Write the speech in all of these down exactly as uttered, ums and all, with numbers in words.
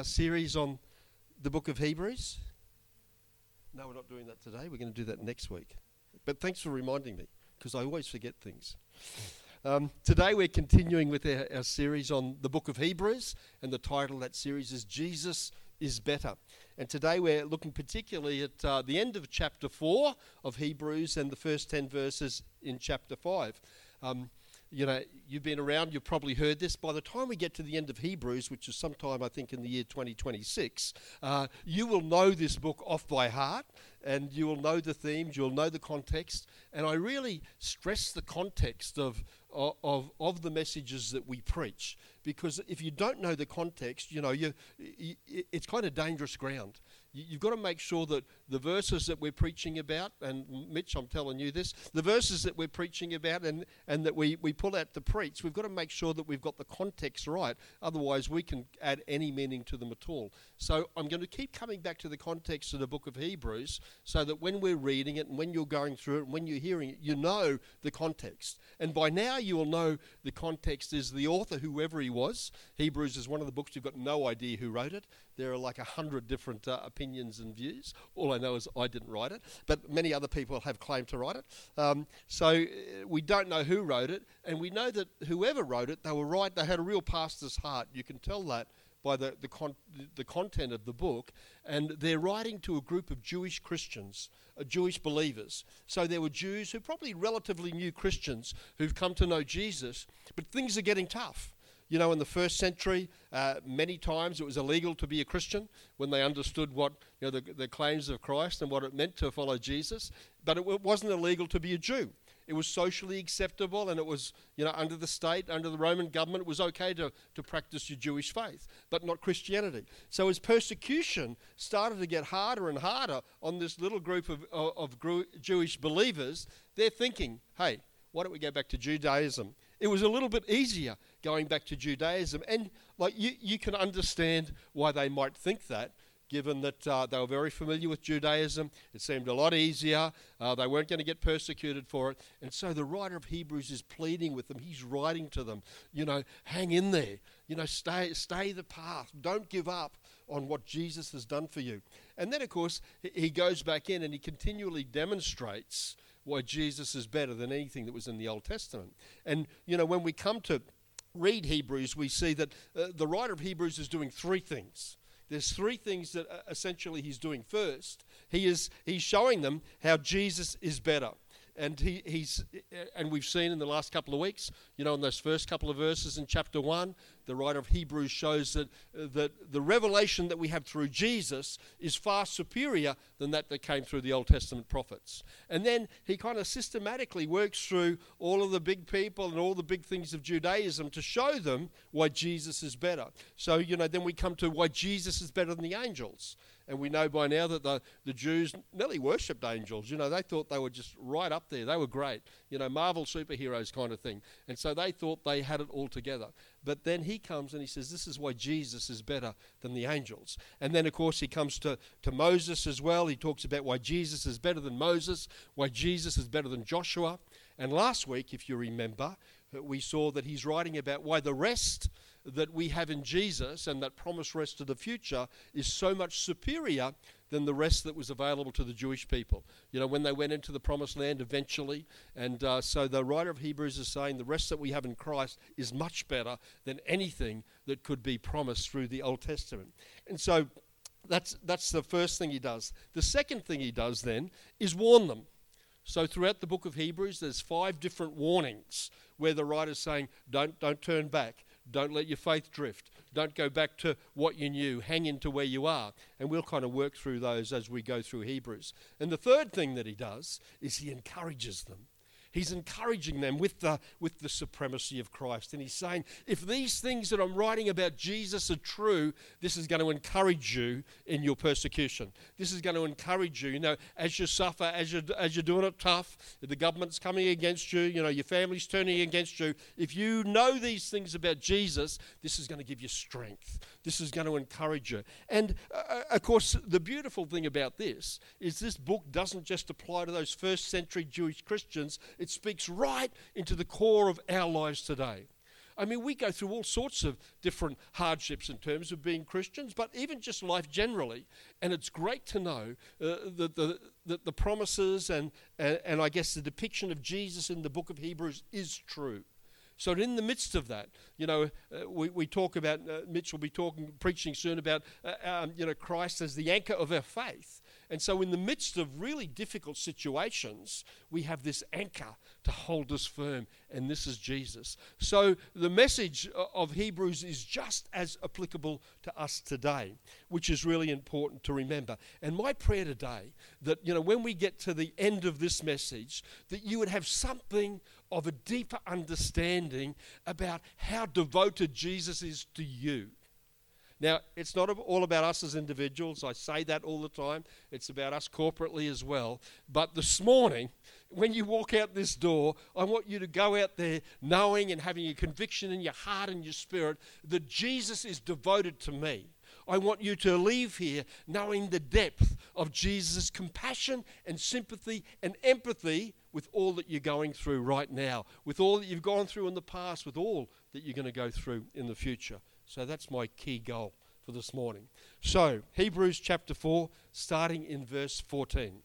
series on the book of Hebrews. No, we're not doing that today. We're going to do that next week. But thanks for reminding me, because I always forget things. Um, today we're continuing with our, our series on the book of Hebrews, and the title of that series is Jesus is Better. And today we're looking particularly at uh, the end of chapter four of Hebrews and the first ten verses in chapter five. Um, you know, you've been around, you've probably heard this. By the time we get to the end of Hebrews, which is sometime I think in the year twenty twenty-six, uh, you will know this book off by heart, and you will know the themes, you'll know the context. And I really stress the context of of of the messages that we preach, because if you don't know the context, you know, you, you it's kind of dangerous ground. You, you've got to make sure that the verses that we're preaching about, and Mitch, I'm telling you this, the verses that we're preaching about and, and that we, we pull out to preach, we've got to make sure that we've got the context right. Otherwise, we can add any meaning to them at all. So I'm going to keep coming back to the context of the book of Hebrews, so that when we're reading it and when you're going through it and when you're hearing it, you know the context. And by now you will know the context is the author, whoever he was. Hebrews is one of the books you've got no idea who wrote it. There are like a hundred different uh, opinions and views. All I know is I didn't write it, but many other people have claimed to write it. Um, so uh, we don't know who wrote it, and we know that whoever wrote it, they were right. They had a real pastor's heart. You can tell that by the the, con- the content of the book, and they're writing to a group of Jewish Christians, uh, Jewish believers. So there were Jews who probably relatively new Christians who've come to know Jesus, but things are getting tough. You know, in the first century, uh, many times it was illegal to be a Christian when they understood what, you know, the, the claims of Christ and what it meant to follow Jesus. But it, it wasn't illegal to be a Jew. It was socially acceptable, and it was, you know, under the state, under the Roman government, it was okay to, to practice your Jewish faith, but not Christianity. So as persecution started to get harder and harder on this little group of, of, of Jewish believers, they're thinking, hey, why don't we go back to Judaism? It was a little bit easier going back to Judaism. And like you, you can understand why they might think that, given that uh, they were very familiar with Judaism. It seemed a lot easier. Uh, they weren't going to get persecuted for it. And so the writer of Hebrews is pleading with them. He's writing to them, you know, hang in there. You know, stay, stay the path. Don't give up on what Jesus has done for you. And then, of course, he goes back in and he continually demonstrates why Jesus is better than anything that was in the Old Testament. And, you know, when we come to read Hebrews, we see that uh, the writer of Hebrews is doing three things. There's three things that uh, essentially he's doing. First, he is he's showing them how Jesus is better. And he, he's and we've seen in the last couple of weeks, you know, in those first couple of verses in chapter one, the writer of Hebrews shows that uh, that the revelation that we have through Jesus is far superior than that that came through the Old Testament prophets. And then he kind of systematically works through all of the big people and all the big things of Judaism to show them why Jesus is better. So, you know, then we come to why Jesus is better than the angels. And we know by now that the, the Jews nearly worshipped angels. You know, they thought they were just right up there. They were great. You know, Marvel superheroes kind of thing. And so they thought they had it all together. But then he comes and he says, this is why Jesus is better than the angels. And then, of course, he comes to, to Moses as well. He talks about why Jesus is better than Moses, why Jesus is better than Joshua. And last week, if you remember, we saw that he's writing about why the rest that we have in Jesus and that promised rest to the future is so much superior than the rest that was available to the Jewish people. You know, when they went into the promised land eventually. And uh, so the writer of Hebrews is saying the rest that we have in Christ is much better than anything that could be promised through the Old Testament. And so that's that's the first thing he does. The second thing he does then is warn them. So throughout the book of Hebrews, there's five different warnings where the writer's saying, don't don't turn back. Don't let your faith drift. Don't go back to what you knew. Hang into where you are. And we'll kind of work through those as we go through Hebrews. And the third thing that he does is he encourages them. He's encouraging them with the with the supremacy of Christ. And he's saying, if these things that I'm writing about Jesus are true, this is going to encourage you in your persecution. This is going to encourage you, you know, as you suffer, as you're, as you're doing it tough, the government's coming against you, you know, your family's turning against you. If you know these things about Jesus, this is going to give you strength. This is going to encourage you. And, uh, of course, the beautiful thing about this is this book doesn't just apply to those first century Jewish Christians. It speaks right into the core of our lives today. I mean, we go through all sorts of different hardships in terms of being Christians, but even just life generally. And it's great to know uh, that the, the, the promises and, and, and I guess the depiction of Jesus in the book of Hebrews is true. So in the midst of that, you know, uh, we, we talk about, uh, Mitch will be talking, preaching soon about, uh, um, you know, Christ as the anchor of our faith. And so in the midst of really difficult situations, we have this anchor to hold us firm, and this is Jesus. So the message of Hebrews is just as applicable to us today, which is really important to remember. And my prayer today, that, you know, when we get to the end of this message, that you would have something of a deeper understanding about how devoted Jesus is to you. Now, it's not all about us as individuals. I say that all the time. It's about us corporately as well. But this morning, when you walk out this door, I want you to go out there knowing and having a conviction in your heart and your spirit that Jesus is devoted to me. I want you to leave here knowing the depth of Jesus' compassion and sympathy and empathy with all that you're going through right now, with all that you've gone through in the past, with all that you're going to go through in the future. So that's my key goal for this morning. So, Hebrews chapter four, starting in verse fourteen.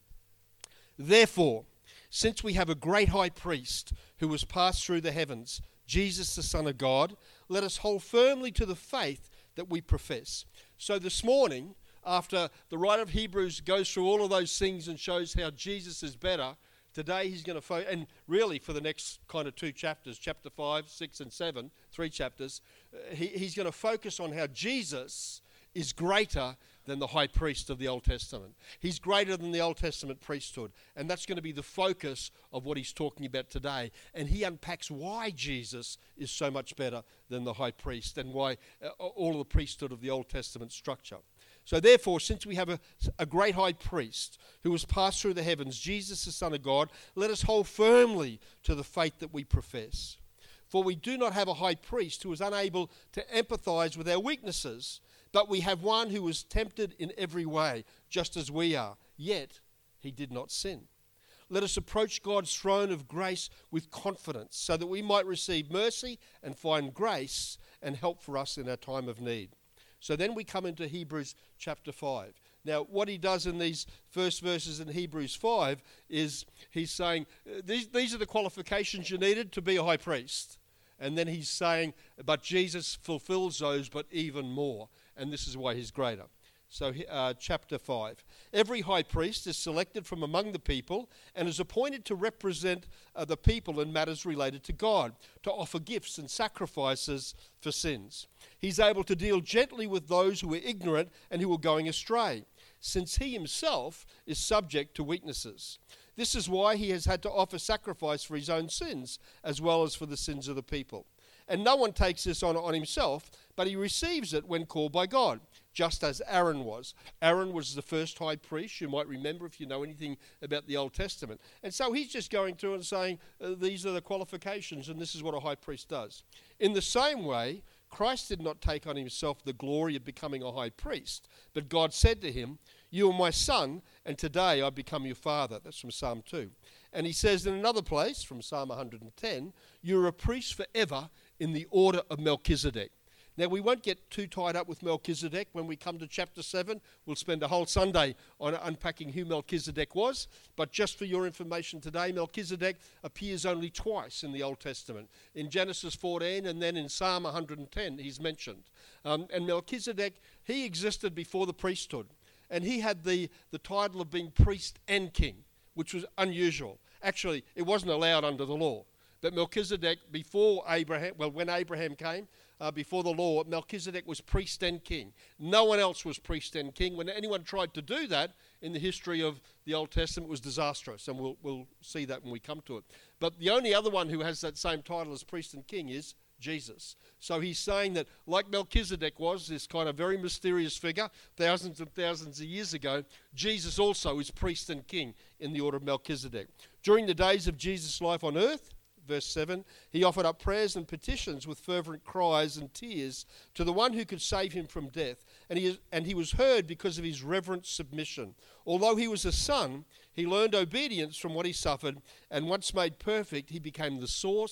Therefore, since we have a great high priest who has passed through the heavens, Jesus the Son of God, let us hold firmly to the faith that we profess. So this morning, after the writer of Hebrews goes through all of those things and shows how Jesus is better, today he's going to focus, and really for the next kind of two chapters, chapter five, six, and seven, three chapters, uh, he, he's going to focus on how Jesus is greater than the high priest of the Old Testament. He's greater than the Old Testament priesthood, and that's going to be the focus of what he's talking about today. And he unpacks why Jesus is so much better than the high priest and why uh, all of the priesthood of the Old Testament structure. So therefore, since we have a, a great high priest who has passed through the heavens, Jesus the Son of God, let us hold firmly to the faith that we profess. For we do not have a high priest who is unable to empathize with our weaknesses, but we have one who was tempted in every way, just as we are, yet he did not sin. Let us approach God's throne of grace with confidence, so that we might receive mercy and find grace and help for us in our time of need. So then we come into Hebrews chapter five. Now, what he does in these first verses in Hebrews five is he's saying, these, these are the qualifications you needed to be a high priest. And then he's saying, but Jesus fulfills those, but even more. And this is why he's greater. So uh, chapter five. Every high priest is selected from among the people and is appointed to represent uh, the people in matters related to God, to offer gifts and sacrifices for sins. He's able to deal gently with those who are ignorant and who are going astray, since he himself is subject to weaknesses. This is why he has had to offer sacrifice for his own sins, as well as for the sins of the people. And no one takes this on, on himself, but he receives it when called by God, just as Aaron was. Aaron was the first high priest, you might remember if you know anything about the Old Testament. And so he's just going through and saying, uh, these are the qualifications, and this is what a high priest does. In the same way, Christ did not take on himself the glory of becoming a high priest, but God said to him, you are my son, and today I become your father. That's from Psalm two. And he says in another place, from Psalm one hundred ten, you're a priest forever in the order of Melchizedek. Now, we won't get too tied up with Melchizedek. When we come to chapter seven, we'll spend a whole Sunday on unpacking who Melchizedek was. But just for your information today, Melchizedek appears only twice in the Old Testament. In Genesis fourteen and then in Psalm one hundred ten, he's mentioned. Um, and Melchizedek, he existed before the priesthood. And he had the, the title of being priest and king, which was unusual. Actually, it wasn't allowed under the law. But Melchizedek, before Abraham, well, when Abraham came, uh, before the law, Melchizedek was priest and king. No one else was priest and king. When anyone tried to do that in the history of the Old Testament, it was disastrous, and we'll, we'll see that when we come to it. But the only other one who has that same title as priest and king is Jesus. So he's saying that like Melchizedek was, this kind of very mysterious figure, thousands and thousands of years ago, Jesus also is priest and king in the order of Melchizedek. During the days of Jesus' life on earth, verse seven, he offered up prayers and petitions with fervent cries and tears to the one who could save him from death. And he, and he was heard because of his reverent submission. Although he was a son, he learned obedience from what he suffered, and once made perfect, he became the source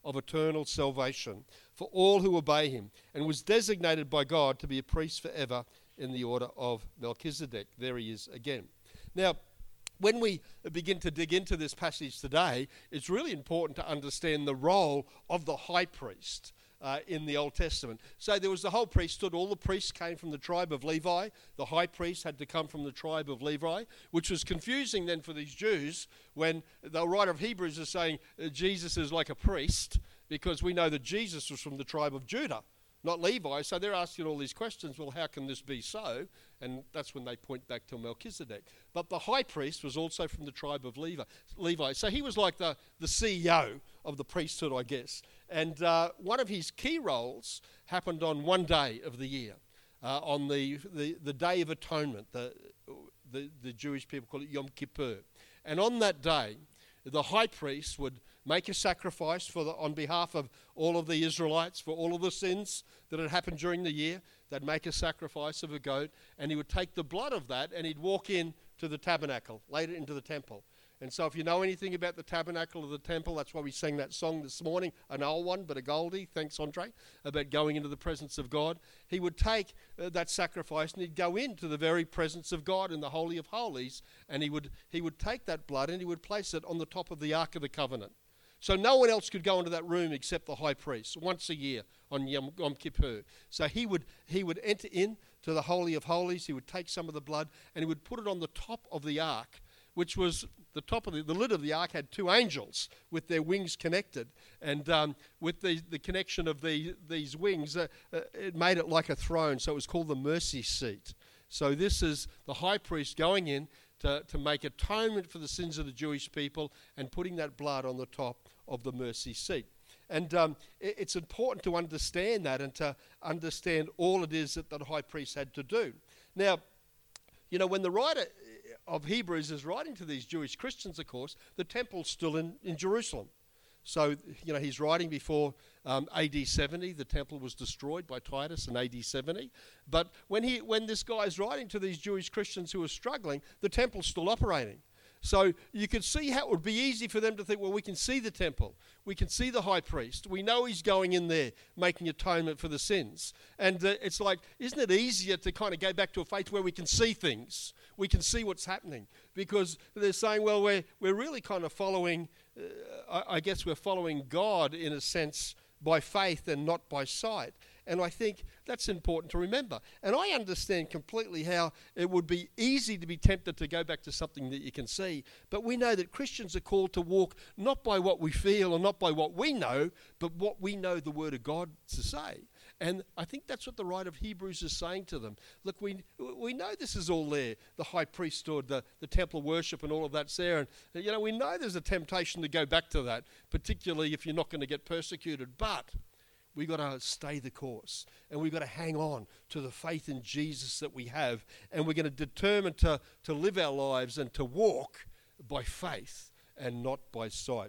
of eternal salvation for all who obey him, and was designated by God to be a priest forever in the order of Melchizedek. There he is again. Now, when we begin to dig into this passage today, it's really important to understand the role of the high priest uh, in the Old Testament. So there was the whole priesthood. All the priests came from the tribe of Levi. The high priest had to come from the tribe of Levi, which was confusing then for these Jews when the writer of Hebrews is saying uh, Jesus is like a priest, because we know that Jesus was from the tribe of Judah, not Levi. So they're asking all these questions. Well, how can this be so? And that's when they point back to Melchizedek. But the high priest was also from the tribe of Levi. Levi. So he was like the, the C E O of the priesthood, I guess. And uh, one of his key roles happened on one day of the year, uh, on the, the, the Day of Atonement. The, the, the Jewish people call it Yom Kippur. And on that day, the high priest would make a sacrifice for the, on behalf of all of the Israelites for all of the sins that had happened during the year. They'd make a sacrifice of a goat, and he would take the blood of that and he'd walk in to the tabernacle, laid it into the temple. And so if you know anything about the tabernacle or the temple, that's why we sang that song this morning, an old one, but a goldie, thanks Andre, about going into the presence of God. He would take uh, that sacrifice and he'd go into the very presence of God in the Holy of Holies, and he would he would take that blood and he would place it on the top of the Ark of the Covenant. So no one else could go into that room except the high priest once a year on Yom, Yom Kippur. So he would he would enter in to the Holy of Holies, he would take some of the blood and he would put it on the top of the Ark, which was the top of the, the lid of the ark had two angels with their wings connected. And um, with the, the connection of the, these wings, uh, uh, it made it like a throne. So it was called the mercy seat. So this is the high priest going in to, to make atonement for the sins of the Jewish people and putting that blood on the top of the mercy seat. And um, it, it's important to understand that and to understand all it is that the high priest had to do. Now, you know, when the writer of Hebrews is writing to these Jewish Christians, of course, the temple's still in, in Jerusalem. So, you know, he's writing before um, A D seventy. The temple was destroyed by Titus in A D seventy. But when he, when this guy is writing to these Jewish Christians who are struggling, the temple's still operating. So you could see how it would be easy for them to think, well, we can see the temple. We can see the high priest. We know he's going in there making atonement for the sins. And uh, it's like, isn't it easier to kind of go back to a faith where we can see things? We can see what's happening. Because they're saying, well, we're, we're really kind of following, uh, I, I guess we're following God in a sense by faith and not by sight. And I think that's important to remember. And I understand completely how it would be easy to be tempted to go back to something that you can see. But we know that Christians are called to walk not by what we feel or not by what we know, but what we know the Word of God to say. And I think that's what the writer of Hebrews is saying to them. Look, we we know this is all there. The high priesthood, the, the temple worship and all of that's there. And, you know, we know there's a temptation to go back to that, particularly if you're not going to get persecuted. But we've got to stay the course, and we've got to hang on to the faith in Jesus that we have, and we're going to determine to, to live our lives and to walk by faith and not by sight.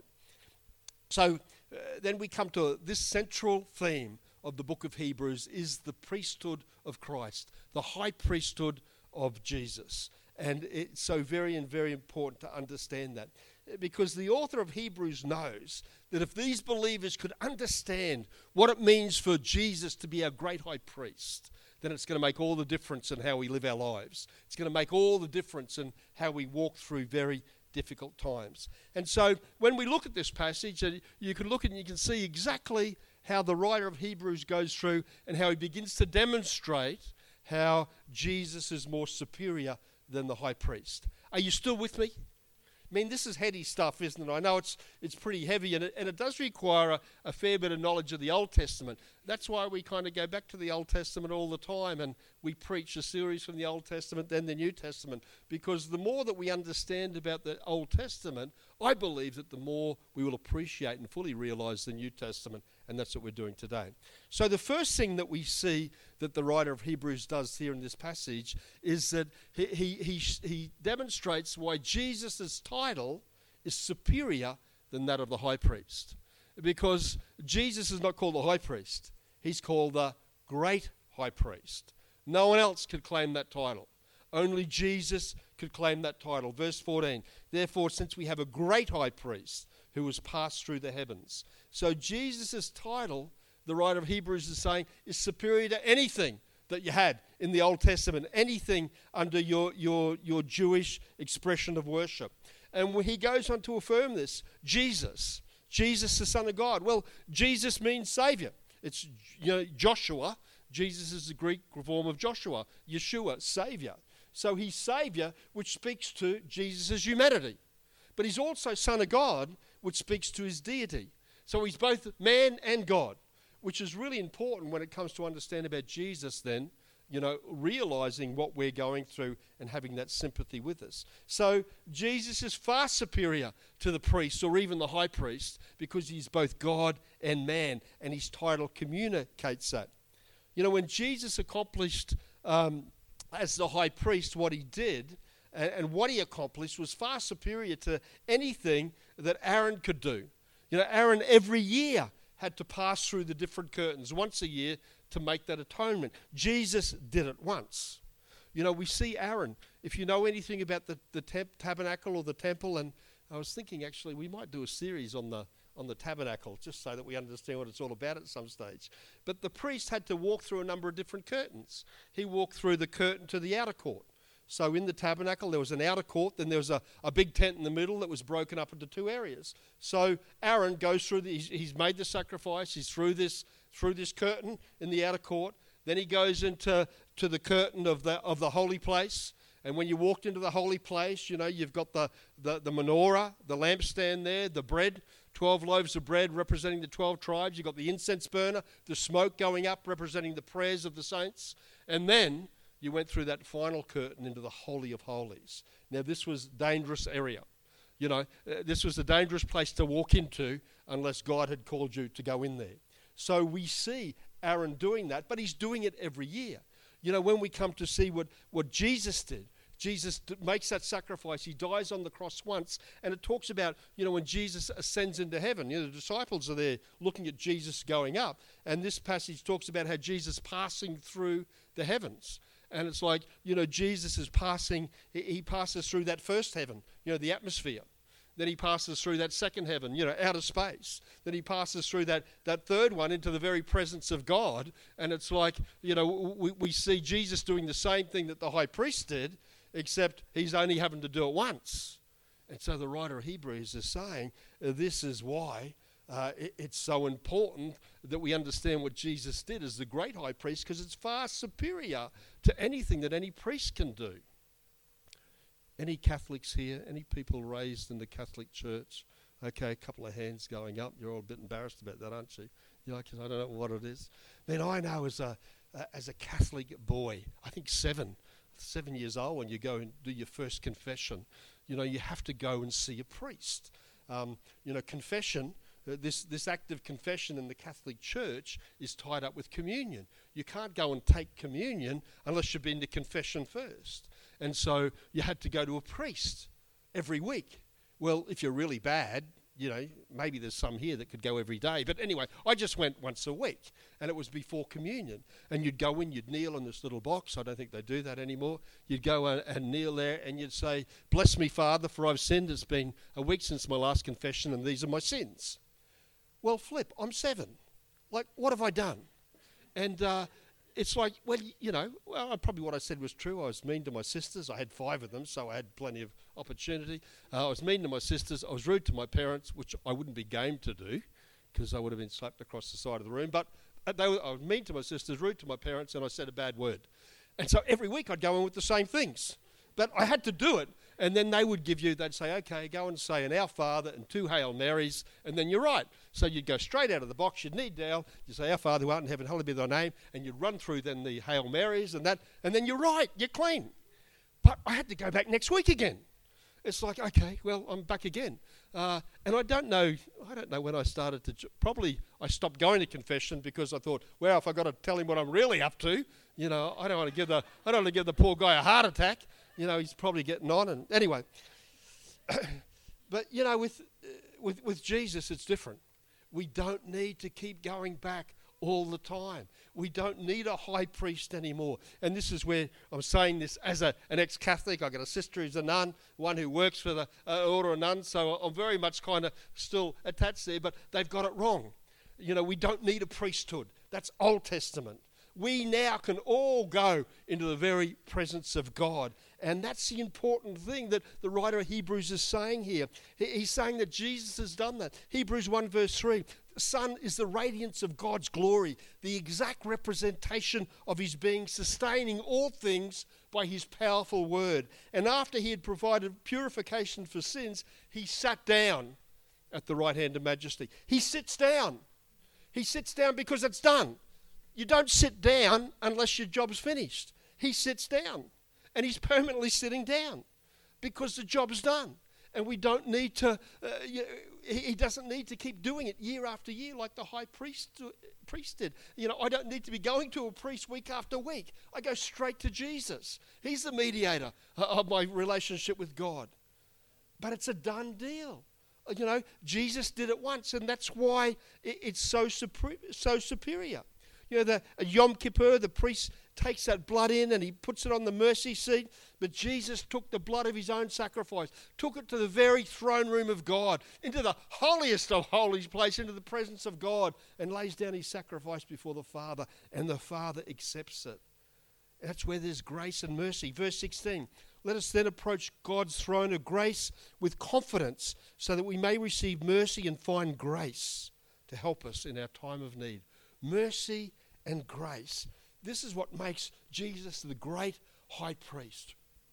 So uh, then we come to this central theme of the book of Hebrews is the priesthood of Christ, the high priesthood of Jesus. And it's so very and very important to understand that, because the author of Hebrews knows that if these believers could understand what it means for Jesus to be our great high priest, then it's going to make all the difference in how we live our lives. It's going to make all the difference in how we walk through very difficult times. And so when we look at this passage, you can look at it and you can see exactly how the writer of Hebrews goes through and how he begins to demonstrate how Jesus is more superior than the high priest. Are you still with me? I mean, this is heady stuff, isn't it? I know it's it's pretty heavy, and it, and it does require a, a fair bit of knowledge of the Old Testament. That's why we kind of go back to the Old Testament all the time, and we preach a series from the Old Testament, then the New Testament, because the more that we understand about the Old Testament, I believe that the more we will appreciate and fully realize the New Testament, and that's what we're doing today. So the first thing that we see that the writer of Hebrews does here in this passage is that he he he, he demonstrates why Jesus' title is superior than that of the high priest. Because Jesus is not called the high priest. He's called the great high priest. No one else could claim that title. Only Jesus could claim that title. Verse fourteen, therefore, since we have a great high priest who has passed through the heavens. So Jesus' title, the writer of Hebrews is saying, is superior to anything that you had in the Old Testament, anything under your, your, your Jewish expression of worship. And when he goes on to affirm this, Jesus, Jesus the Son of God. Well, Jesus means Savior. It's, you know, Joshua. Jesus is the Greek form of Joshua. Yeshua, Savior. So he's Savior, which speaks to Jesus' humanity. But he's also Son of God, which speaks to his deity. So he's both man and God, which is really important when it comes to understand about Jesus then, you know, realizing what we're going through and having that sympathy with us. So Jesus is far superior to the priest or even the high priest because he's both God and man, and his title communicates that. You know, when Jesus accomplished um, as the high priest what he did and, and what he accomplished was far superior to anything that Aaron could do. You know, Aaron every year had to pass through the different curtains once a year to make that atonement. Jesus did it once. You know, we see Aaron. If you know anything about the, the tab- tabernacle or the temple, and I was thinking actually we might do a series on the on the tabernacle just so that we understand what it's all about at some stage. But the priest had to walk through a number of different curtains. He walked through the curtain to the outer court. So in the tabernacle, there was an outer court, then there was a, a big tent in the middle that was broken up into two areas. So Aaron goes through, the, he's, he's made the sacrifice, he's through this through this curtain in the outer court. Then he goes into to the curtain of the of the holy place. And when you walked into the holy place, you know, you've got the, the, the menorah, the lampstand there, the bread, twelve loaves of bread representing the twelve tribes. You've got the incense burner, the smoke going up representing the prayers of the saints. And then you went through that final curtain into the Holy of Holies. Now, this was a dangerous area. You know, uh, this was a dangerous place to walk into unless God had called you to go in there. So we see Aaron doing that, but he's doing it every year. You know, when we come to see what, what Jesus did, Jesus d- makes that sacrifice. He dies on the cross once, and it talks about, you know, when Jesus ascends into heaven. You know, the disciples are there looking at Jesus going up, and this passage talks about how Jesus passing through the heavens. And it's like, you know, Jesus is passing, he, he passes through that first heaven, you know, the atmosphere. Then he passes through that second heaven, you know, outer space. Then he passes through that, that third one into the very presence of God. And it's like, you know, we, we see Jesus doing the same thing that the high priest did, except he's only having to do it once. And so the writer of Hebrews is saying, uh, this is why uh, it, it's so important that we understand what Jesus did as the great high priest, because it's far superior to anything that any priest can do. Any Catholics here? Any people raised in the Catholic Church? Okay, a couple of hands going up. You're all a bit embarrassed about that, aren't you? You're like, I don't know what it is. Then I know as a uh, as a Catholic boy, I think seven, seven years old, when you go and do your first confession, you know, you have to go and see a priest. Um, you know, confession, uh, this, this act of confession in the Catholic Church is tied up with communion. You can't go and take communion unless you've been to confession first. And so you had to go to a priest every week. Well, if you're really bad, you know, maybe there's some here that could go every day. But anyway, I just went once a week, and it was before communion. And you'd go in, you'd kneel in this little box. I don't think they do that anymore. You'd go and, and kneel there, and you'd say, "Bless me, Father, for I've sinned. It's been a week since my last confession, and these are my sins." Well, flip, I'm seven. Like, what have I done? And uh, it's like, well, you know, well, probably what I said was true. I was mean to my sisters. I had five of them, so I had plenty of opportunity. Uh, I was mean to my sisters. I was rude to my parents, which I wouldn't be game to do because I would have been slapped across the side of the room. But they were, I was mean to my sisters, rude to my parents, and I said a bad word. And so every week I'd go in with the same things. But I had to do it. And then they would give you, they'd say, okay, go and say an Our Father and two Hail Marys, and then you're right. So you'd go straight out of the box, you'd kneel down, you'd say, "Our Father who art in heaven, hallowed be thy name," and you'd run through then the Hail Marys and that, and then you're right, you're clean. But I had to go back next week again. It's like, okay, well, I'm back again. Uh, and I don't know, I don't know when I started to, probably I stopped going to confession because I thought, well, if I've got to tell him what I'm really up to, you know, I don't want to give the, I don't want to give the poor guy a heart attack. You know, he's probably getting on. And anyway, but, you know, with, uh, with with Jesus, it's different. We don't need to keep going back all the time. We don't need a high priest anymore. And this is where I'm saying this as a, an ex-Catholic. I've got a sister who's a nun, one who works for the uh, order of nuns, so I'm very much kind of still attached there, but they've got it wrong. You know, we don't need a priesthood. That's Old Testament. We now can all go into the very presence of God. And that's the important thing that the writer of Hebrews is saying here. He's saying that Jesus has done that. Hebrews one verse three, the Son is the radiance of God's glory, the exact representation of his being, sustaining all things by his powerful word. And after he had provided purification for sins, he sat down at the right hand of majesty. He sits down. He sits down because it's done. You don't sit down unless your job's finished. He sits down, and he's permanently sitting down because the job's done. And we don't need to, uh, he doesn't need to keep doing it year after year like the high priest, priest did. You know, I don't need to be going to a priest week after week. I go straight to Jesus. He's the mediator of my relationship with God. But it's a done deal. You know, Jesus did it once, and that's why it's so super, so superior. You know, the Yom Kippur, the priest takes that blood in and he puts it on the mercy seat. But Jesus took the blood of his own sacrifice, took it to the very throne room of God, into the holiest of holies place, into the presence of God, and lays down his sacrifice before the Father, and the Father accepts it. That's where there's grace and mercy. Verse sixteen, let us then approach God's throne of grace with confidence so that we may receive mercy and find grace to help us in our time of need. Mercy and grace. This is what makes Jesus the great high priest.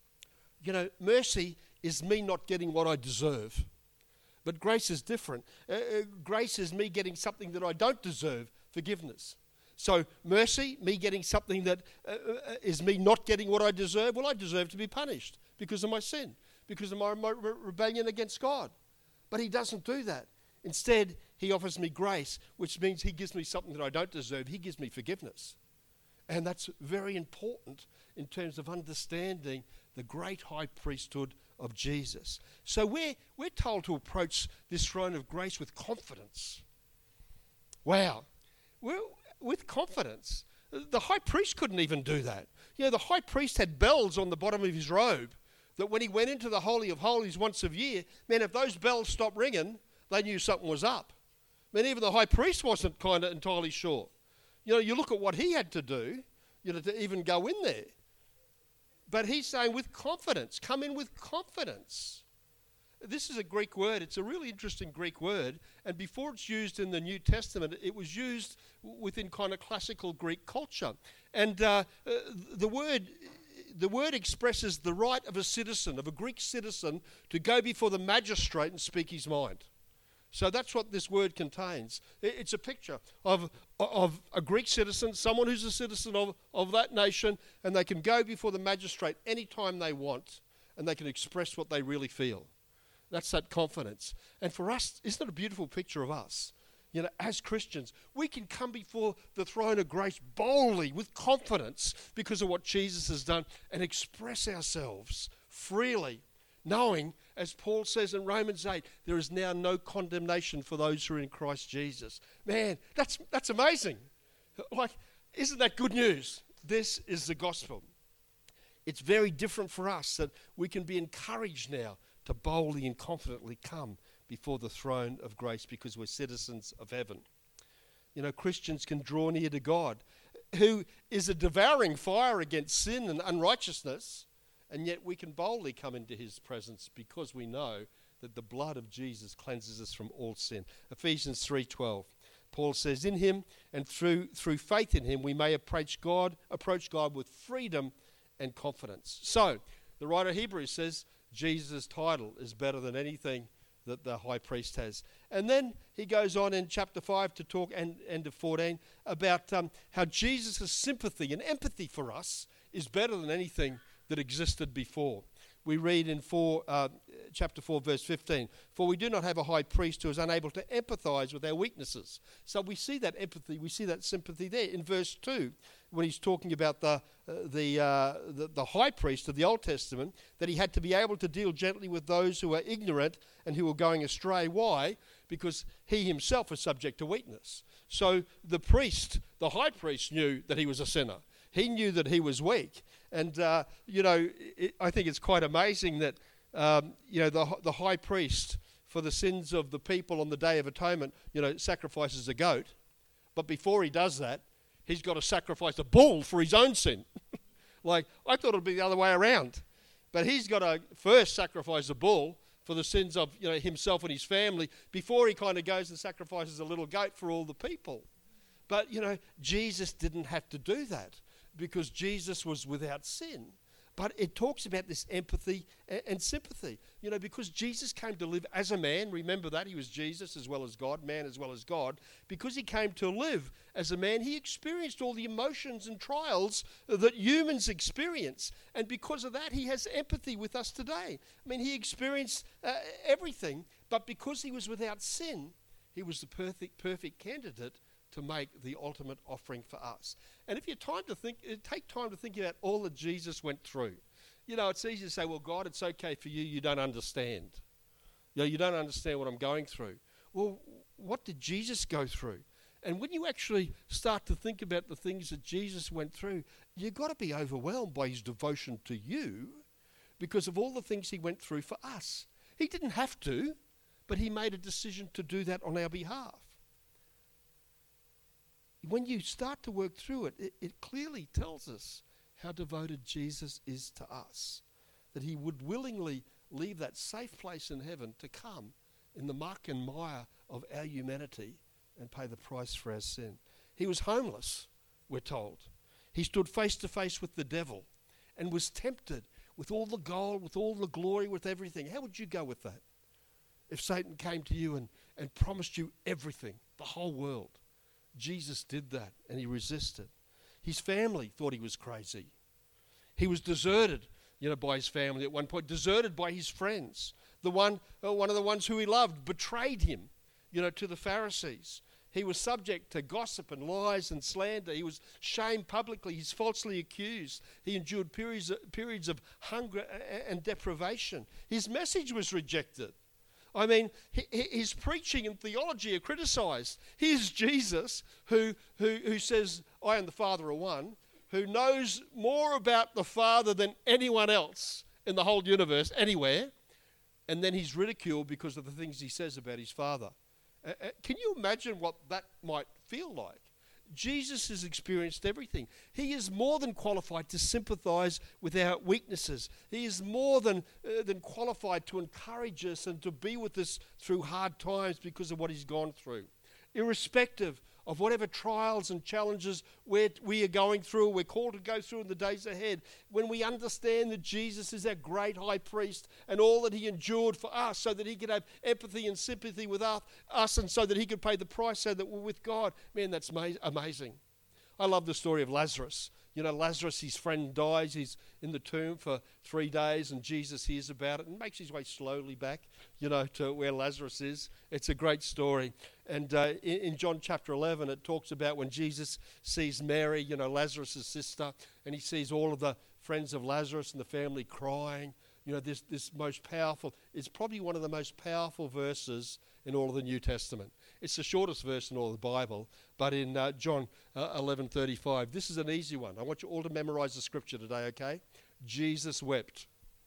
You know, mercy is me not getting what I deserve. But grace is different. Uh, uh, grace is me getting something that I don't deserve, forgiveness. So mercy, me getting something that uh, uh, is me not getting what I deserve. Well, I deserve to be punished because of my sin, because of my, my re- rebellion against God. But he doesn't do that. Instead, he offers me grace, which means he gives me something that I don't deserve. He gives me forgiveness. And that's very important in terms of understanding the great high priesthood of Jesus. So we're, we're told to approach this throne of grace with confidence. Wow. We're, with confidence. The high priest couldn't even do that. You know, the high priest had bells on the bottom of his robe that when he went into the Holy of Holies once a year, man, if those bells stopped ringing, they knew something was up. I mean, even the high priest wasn't kind of entirely sure. You know, you look at what he had to do, you know, to even go in there. But he's saying with confidence, come in with confidence. This is a Greek word. It's a really interesting Greek word. And before it's used in the New Testament, it was used within kind of classical Greek culture. And uh, uh, the word... The word expresses the right of a citizen, of a Greek citizen, to go before the magistrate and speak his mind. So that's what this word contains. It's a picture of, of a Greek citizen, someone who's a citizen of, of that nation, and they can go before the magistrate anytime they want, and they can express what they really feel. That's that confidence. And for us, isn't it a beautiful picture of us? You know, as Christians, we can come before the throne of grace boldly, with confidence, because of what Jesus has done, and express ourselves freely, knowing, as Paul says in Romans eight, there is now no condemnation for those who are in Christ Jesus. Man, that's that's amazing. Like, isn't that good news? This is the gospel. It's very different for us that we can be encouraged now to boldly and confidently come before the throne of grace because we're citizens of heaven. You know, Christians can draw near to God, who is a devouring fire against sin and unrighteousness, and yet we can boldly come into his presence because we know that the blood of Jesus cleanses us from all sin. Ephesians three twelve. Paul says, in him and through through faith in him we may approach God, approach God with freedom and confidence. So, the writer of Hebrews says Jesus' title is better than anything that the high priest has. And then he goes on in chapter five to talk, and end of fourteen, about um, how Jesus' sympathy and empathy for us is better than anything that existed before. We read in four, uh, chapter four, verse fifteen, for we do not have a high priest who is unable to empathize with our weaknesses. So we see that empathy, we see that sympathy there. In verse two, when he's talking about the, uh, the, uh, the, the high priest of the Old Testament, that he had to be able to deal gently with those who are ignorant and who are going astray. Why? Because he himself is subject to weakness. So the priest, the high priest, knew that he was a sinner. He knew that he was weak. And, uh, you know, it, I think it's quite amazing that, um, you know, the, the high priest, for the sins of the people on the Day of Atonement, you know, sacrifices a goat. But before he does that, he's got to sacrifice a bull for his own sin. Like, I thought it would be the other way around. But he's got to first sacrifice a bull for the sins of, you know, himself and his family before he kind of goes and sacrifices a little goat for all the people. But, you know, Jesus didn't have to do that because Jesus was without sin. But it talks about this empathy and, and sympathy, you know, because Jesus came to live as a man. Remember that, he was Jesus as well as God, man as well as God. Because he came to live as a man, he experienced all the emotions and trials that humans experience. And because of that, he has empathy with us today. I mean, he experienced uh, everything, but because he was without sin, he was the perfect, perfect candidate to make the ultimate offering for us. And if you time to think, take time to think about all that Jesus went through. You know, it's easy to say, well, God, it's okay for you, you don't understand. You know, you don't understand what I'm going through. Well, what did Jesus go through? And when you actually start to think about the things that Jesus went through, you've got to be overwhelmed by his devotion to you because of all the things he went through for us. He didn't have to, but he made a decision to do that on our behalf. When you start to work through it, it, it clearly tells us how devoted Jesus is to us, that he would willingly leave that safe place in heaven to come in the muck and mire of our humanity and pay the price for our sin. He was homeless, we're told. He stood face to face with the devil and was tempted with all the gold, with all the glory, with everything. How would you go with that? If Satan came to you and, and promised you everything, the whole world. Jesus did that and he resisted. His family thought he was crazy. He was deserted, you know, by his family at one point, deserted by his friends. The one, uh, one of the ones who he loved betrayed him, you know, to the Pharisees. He was subject to gossip and lies and slander. He was shamed publicly. He's falsely accused. He endured periods, periods of hunger and deprivation. His message was rejected. I mean, his preaching and theology are criticised. Here's Jesus who, who, who says, I and the Father are one, who knows more about the Father than anyone else in the whole universe, anywhere, and then he's ridiculed because of the things he says about his Father. Uh, uh, can you imagine what that might feel like? Jesus has experienced everything. He is more than qualified to sympathize with our weaknesses. He is more than, uh, than qualified to encourage us and to be with us through hard times because of what he's gone through. Irrespective of whatever trials and challenges we're, we are going through, we're called to go through in the days ahead, when we understand that Jesus is our great high priest and all that he endured for us so that he could have empathy and sympathy with us and so that he could pay the price so that we're with God, man, that's ma- amazing. I love the story of Lazarus. You know, Lazarus, his friend dies. He's in the tomb for three days and Jesus hears about it and makes his way slowly back, you know, to where Lazarus is. It's a great story. And uh, in, in John chapter eleven, it talks about when Jesus sees Mary, you know, Lazarus' sister, and he sees all of the friends of Lazarus and the family crying. You know, this, this most powerful, it's probably one of the most powerful verses in all of the New Testament. It's the shortest verse in all of the Bible, but in uh, John uh, eleven thirty-five, this is an easy one. I want you all to memorize the scripture today, okay? Jesus wept.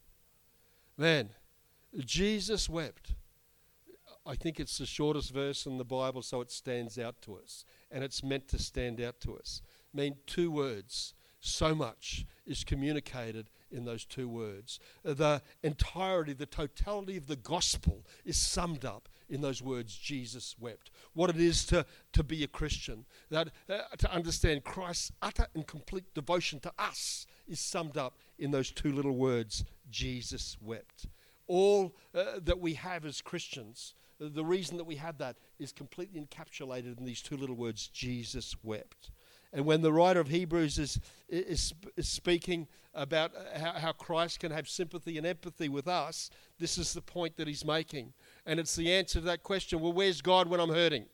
Man, Jesus wept. I think it's the shortest verse in the Bible, so it stands out to us. And it's meant to stand out to us. I mean, two words. So much is communicated in those two words. The entirety, the totality of the gospel is summed up in those words, Jesus wept. What it is to, to be a Christian, that uh, to understand Christ's utter and complete devotion to us is summed up in those two little words, Jesus wept. All uh, that we have as Christians, uh, the reason that we have that is completely encapsulated in these two little words, Jesus wept. And when the writer of Hebrews is, is, is speaking about how, how Christ can have sympathy and empathy with us, this is the point that he's making. And it's the answer to that question, well, where's God when I'm hurting?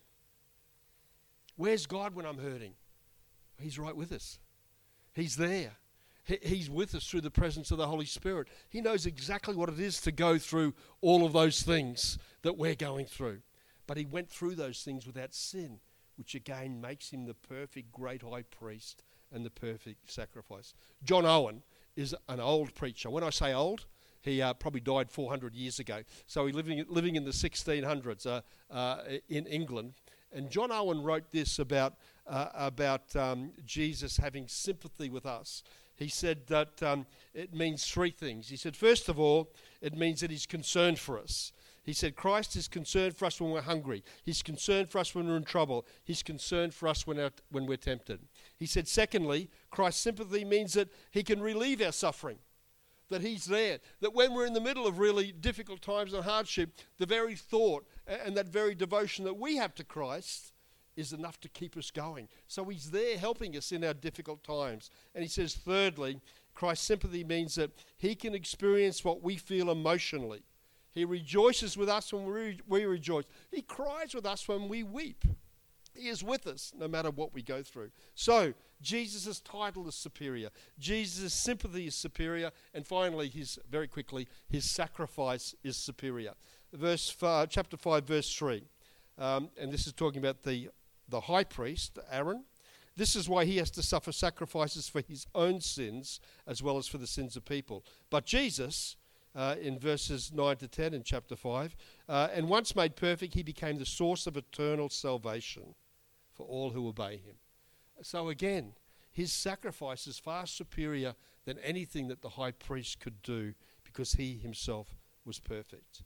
Where's God when I'm hurting? He's right with us. He's there. He, he's with us through the presence of the Holy Spirit. He knows exactly what it is to go through all of those things that we're going through. But he went through those things without sin, which again makes him the perfect great high priest and the perfect sacrifice. John Owen is an old preacher. When I say old, he uh, probably died four hundred years ago. So he living living in the sixteen hundreds uh, uh, in England. And John Owen wrote this about uh, about um, Jesus having sympathy with us. He said that um, it means three things. He said, first of all, it means that he's concerned for us. He said, Christ is concerned for us when we're hungry. He's concerned for us when we're in trouble. He's concerned for us when, our, when we're tempted. He said, secondly, Christ's sympathy means that he can relieve our suffering, that he's there, that when we're in the middle of really difficult times and hardship, the very thought and that very devotion that we have to Christ is enough to keep us going. So he's there helping us in our difficult times. And he says, thirdly, Christ's sympathy means that he can experience what we feel emotionally. He rejoices with us when we, we rejoice. He cries with us when we weep. He is with us no matter what we go through. So, Jesus' title is superior. Jesus' sympathy is superior. And finally, his very quickly, his sacrifice is superior. Verse five, chapter five, verse three. Um, and this is talking about the, the high priest, Aaron. This is why he has to suffer sacrifices for his own sins as well as for the sins of people. But Jesus, uh, in verses nine to ten in chapter five, uh, and once made perfect, he became the source of eternal salvation for all who obey him. So again, his sacrifice is far superior than anything that the high priest could do because he himself was perfect.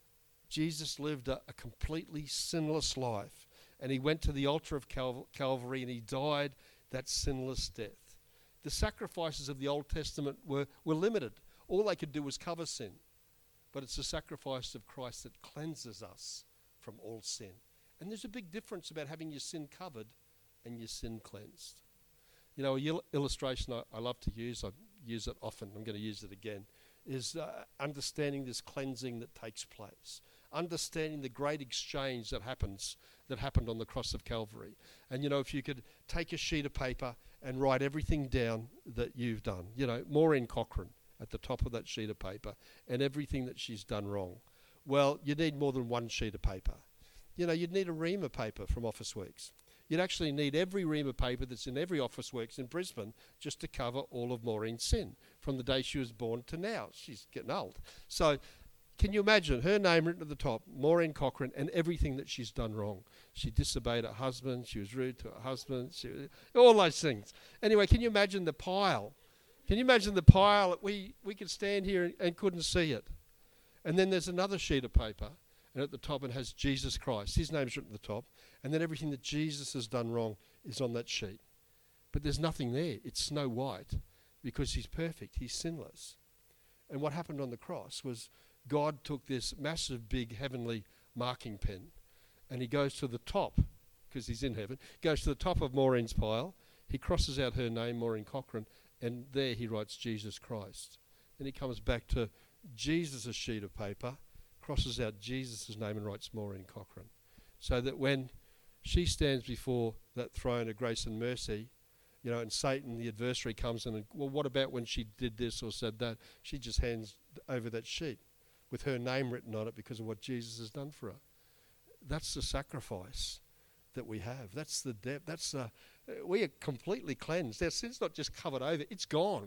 Jesus lived a, a completely sinless life, and he went to the altar of Cal- Calvary and he died that sinless death. The sacrifices of the Old Testament were, were limited. All they could do was cover sin. But it's the sacrifice of Christ that cleanses us from all sin. And there's a big difference about having your sin covered and your sin cleansed. You know, an illustration I, I love to use, I use it often, I'm going to use it again, is uh, understanding this cleansing that takes place. Understanding the great exchange that happens, that happened on the cross of Calvary. And, you know, if you could take a sheet of paper and write everything down that you've done. You know, Maureen Cochrane at the top of that sheet of paper and everything that she's done wrong. Well, you need more than one sheet of paper. You know, you'd need a ream of paper from Officeworks. You'd actually need every ream of paper that's in every Officeworks in Brisbane just to cover all of Maureen's sin from the day she was born to now. She's getting old. So can you imagine her name written at the top, Maureen Cochrane, and everything that she's done wrong? She disobeyed her husband. She was rude to her husband. She was, all those things. Anyway, can you imagine the pile? Can you imagine the pile that we, we could stand here and, and couldn't see it? And then there's another sheet of paper. And at the top it has Jesus Christ. His name's written at the top. And then everything that Jesus has done wrong is on that sheet. But there's nothing there. It's Snow White because he's perfect. He's sinless. And what happened on the cross was God took this massive, big, heavenly marking pen and he goes to the top, because he's in heaven, goes to the top of Maureen's pile. He crosses out her name, Maureen Cochrane, and there he writes Jesus Christ. Then he comes back to Jesus' sheet of paper, crosses out Jesus' name and writes Maureen Cochrane. So that when she stands before that throne of grace and mercy, you know, and Satan, the adversary, comes in and, well, what about when she did this or said that? She just hands over that sheet with her name written on it because of what Jesus has done for her. That's the sacrifice that we have. That's the depth. That's the, we are completely cleansed. Our sin's not just covered over, it's gone.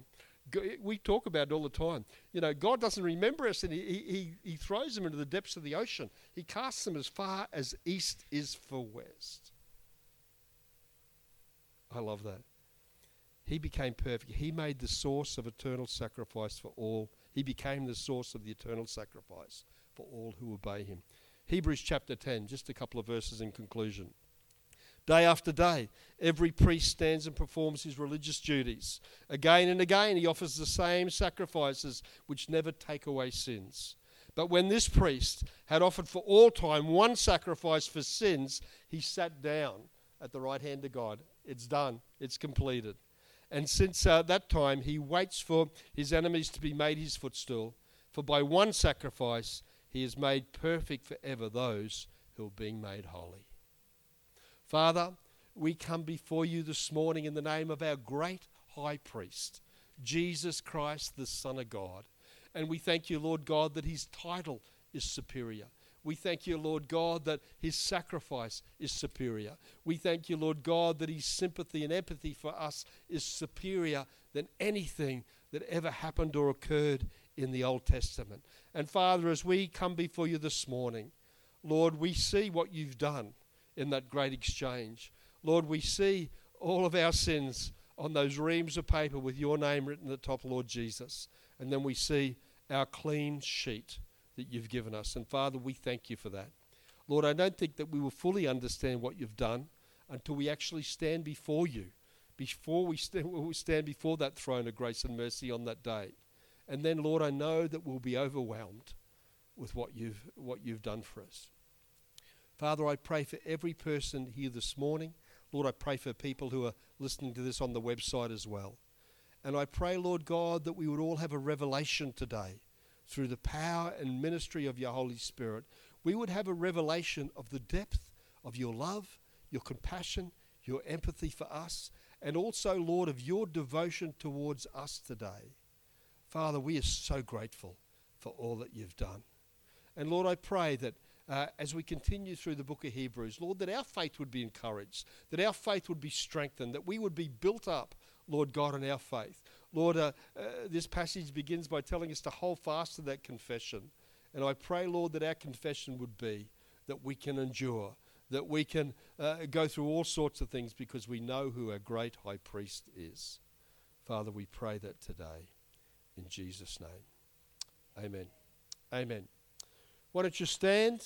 We talk about it all the time. You know, God doesn't remember us and he, he, he throws them into the depths of the ocean. He casts them as far as east is for west. I love that. He became perfect. He made the source of eternal sacrifice for all. He became the source of the eternal sacrifice for all who obey him. Hebrews chapter ten, just a couple of verses in conclusion. Day after day, every priest stands and performs his religious duties. Again and again, he offers the same sacrifices which never take away sins. But when this priest had offered for all time one sacrifice for sins, he sat down at the right hand of God. It's done. It's completed. And since uh, that time, he waits for his enemies to be made his footstool. For by one sacrifice, he has made perfect forever those who are being made holy. Father, we come before you this morning in the name of our great high priest, Jesus Christ, the Son of God. And we thank you, Lord God, that his title is superior. We thank you, Lord God, that his sacrifice is superior. We thank you, Lord God, that his sympathy and empathy for us is superior than anything that ever happened or occurred in the Old Testament. And Father, as we come before you this morning, Lord, we see what you've done in that great exchange. Lord, we see all of our sins on those reams of paper with your name written at the top, Lord Jesus. And then we see our clean sheet that you've given us. And Father, we thank you for that. Lord, I don't think that we will fully understand what you've done until we actually stand before you, before we st- we stand before that throne of grace and mercy on that day. And then, Lord, I know that we'll be overwhelmed with what you've what you've done for us. Father, I pray for every person here this morning. Lord, I pray for people who are listening to this on the website as well. And I pray, Lord God, that we would all have a revelation today through the power and ministry of your Holy Spirit. We would have a revelation of the depth of your love, your compassion, your empathy for us, and also, Lord, of your devotion towards us today. Father, we are so grateful for all that you've done. And Lord, I pray that uh, as we continue through the book of Hebrews, Lord, that our faith would be encouraged, that our faith would be strengthened, that we would be built up, Lord God, in our faith. Lord, uh, uh, this passage begins by telling us to hold fast to that confession. And I pray, Lord, that our confession would be that we can endure, that we can uh, go through all sorts of things because we know who our great high priest is. Father, we pray that today in Jesus' name. Amen. Amen. Why don't you stand?